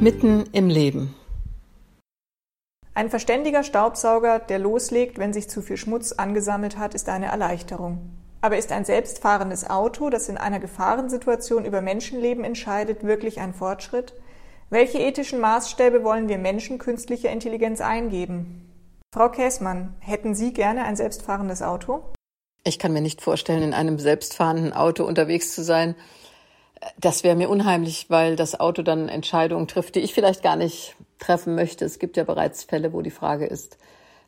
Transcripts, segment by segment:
Mitten im Leben. Ein verständiger Staubsauger, der loslegt, wenn sich zu viel Schmutz angesammelt hat, ist eine Erleichterung. Aber ist ein selbstfahrendes Auto, das in einer Gefahrensituation über Menschenleben entscheidet, wirklich ein Fortschritt? Welche ethischen Maßstäbe wollen wir Menschen künstlicher Intelligenz eingeben? Frau Käßmann, hätten Sie gerne ein selbstfahrendes Auto? Ich kann mir nicht vorstellen, in einem selbstfahrenden Auto unterwegs zu sein. Das wäre mir unheimlich, weil das Auto dann Entscheidungen trifft, die ich vielleicht gar nicht treffen möchte. Es gibt ja bereits Fälle, wo die Frage ist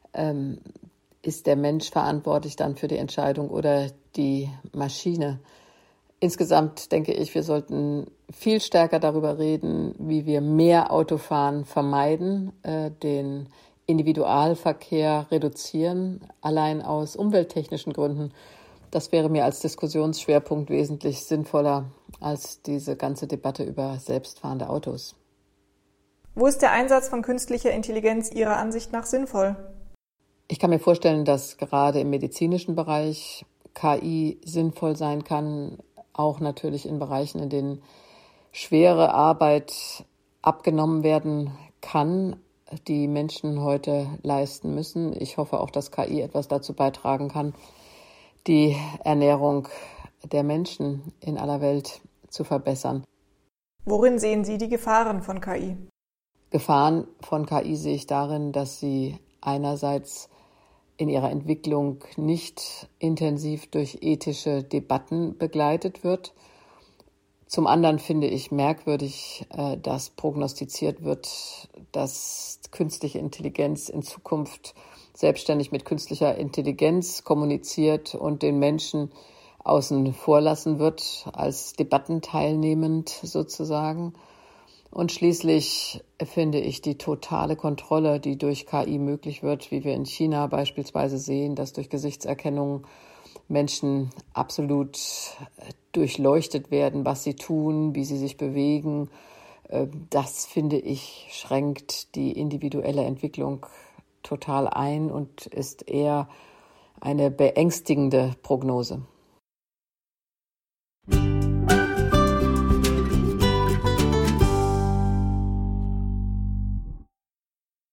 der Mensch verantwortlich dann für die Entscheidung oder die Maschine? Insgesamt denke ich, wir sollten viel stärker darüber reden, wie wir mehr Autofahren vermeiden, den Individualverkehr reduzieren, allein aus umwelttechnischen Gründen. Das wäre mir als Diskussionsschwerpunkt wesentlich sinnvoller als diese ganze Debatte über selbstfahrende Autos. Wo ist der Einsatz von künstlicher Intelligenz Ihrer Ansicht nach sinnvoll? Ich kann mir vorstellen, dass gerade im medizinischen Bereich KI sinnvoll sein kann, auch natürlich in Bereichen, in denen schwere Arbeit abgenommen werden kann, die Menschen heute leisten müssen. Ich hoffe auch, dass KI etwas dazu beitragen kann, die Ernährung der Menschen in aller Welt zu verbessern. Worin sehen Sie die Gefahren von KI? Gefahren von KI sehe ich darin, dass sie einerseits in ihrer Entwicklung nicht intensiv durch ethische Debatten begleitet wird. Zum anderen finde ich merkwürdig, dass prognostiziert wird, dass künstliche Intelligenz in Zukunft selbstständig mit künstlicher Intelligenz kommuniziert und den Menschen außen vor lassen wird, als debattenteilnehmend sozusagen. Und schließlich finde ich die totale Kontrolle, die durch KI möglich wird, wie wir in China beispielsweise sehen, dass durch Gesichtserkennung Menschen absolut durchleuchtet werden, was sie tun, wie sie sich bewegen. Das, finde ich, schränkt die individuelle Entwicklung total ein und ist eher eine beängstigende Prognose.